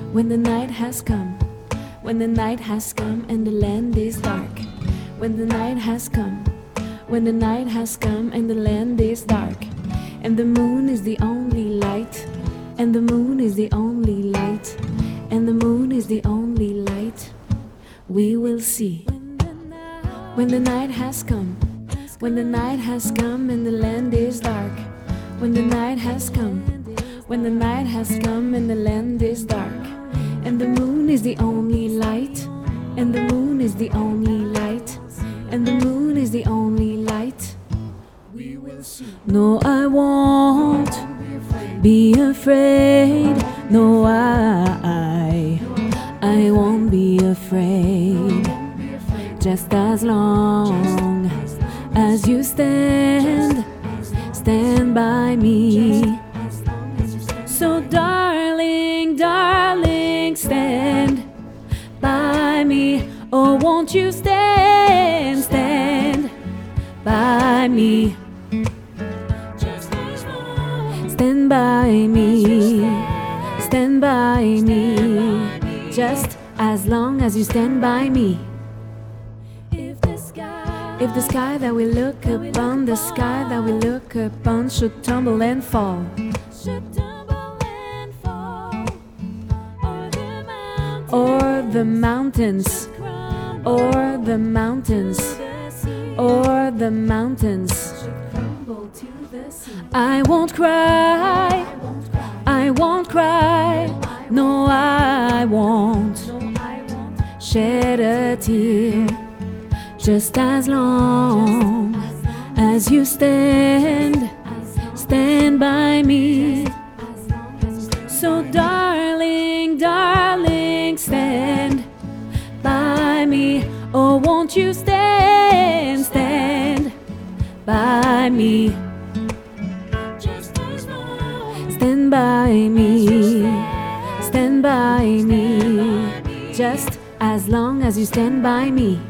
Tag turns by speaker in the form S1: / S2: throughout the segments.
S1: When the night has come, when the night has come and the land is dark. When the night has come, when the night has come and the land is dark. And the moon is the only light, and the moon is the only light, and the moon is the only light we will see. When the night has come, when the night has come and the land is dark. When the night has come, when the night has come and the land is dark. And the moon is the only light, and the moon is the only light, and the moon is the only light we will see. No, I won't be afraid. No, I won't be afraid. Just as long as you stand by me. So darling, darling, stand by me. Oh, won't you stand by me. Stand by me, stand by me. Just as long as you stand by me. If the sky that we look upon, the sky that we look upon should tumble and fall, or the mountains, or the mountains, or the mountains, I won't cry, I won't cry, no, I won't shed a tear. Just as long as you stand by me. So darling, darling, stand by me. Oh, won't you stand by me. Stand by me, stand by me. Just as long as you stand by me.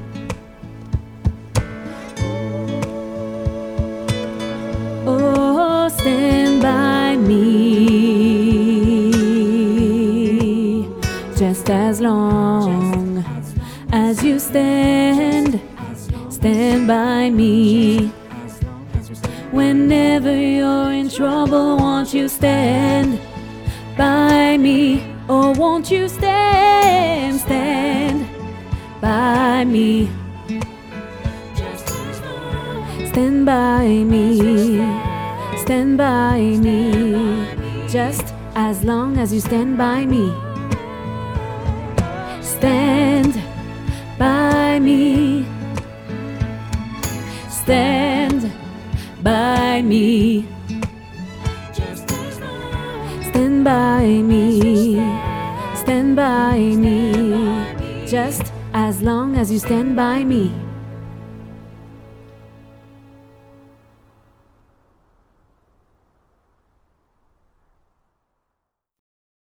S1: Oh, stand by me. Just as long as you stand by me. Whenever you're in trouble, won't you stand by me? Oh, won't you stand by me. Stand by me, stand by me. Just as long as you stand by me. Stand by me. Stand by me. Stand by me. Stand by me. Just as long as you stand by me.